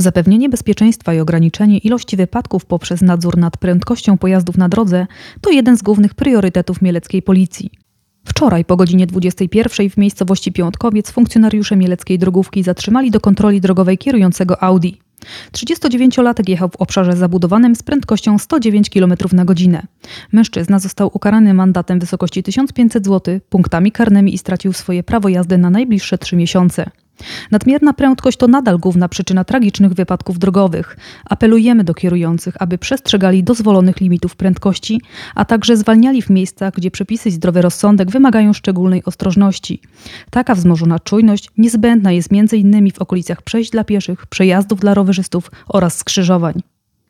Zapewnienie bezpieczeństwa i ograniczenie ilości wypadków poprzez nadzór nad prędkością pojazdów na drodze to jeden z głównych priorytetów mieleckiej policji. Wczoraj po godzinie 21 w miejscowości Piątkowiec funkcjonariusze mieleckiej drogówki zatrzymali do kontroli drogowej kierującego Audi. 39-latek jechał w obszarze zabudowanym z prędkością 109 km na godzinę. Mężczyzna został ukarany mandatem w wysokości 1500 zł, punktami karnymi i stracił swoje prawo jazdy na najbliższe 3 miesiące. Nadmierna prędkość to nadal główna przyczyna tragicznych wypadków drogowych. Apelujemy do kierujących, aby przestrzegali dozwolonych limitów prędkości, a także zwalniali w miejscach, gdzie przepisy i zdrowy rozsądek wymagają szczególnej ostrożności. Taka wzmożona czujność niezbędna jest m.in. w okolicach przejść dla pieszych, przejazdów dla rowerzystów oraz skrzyżowań.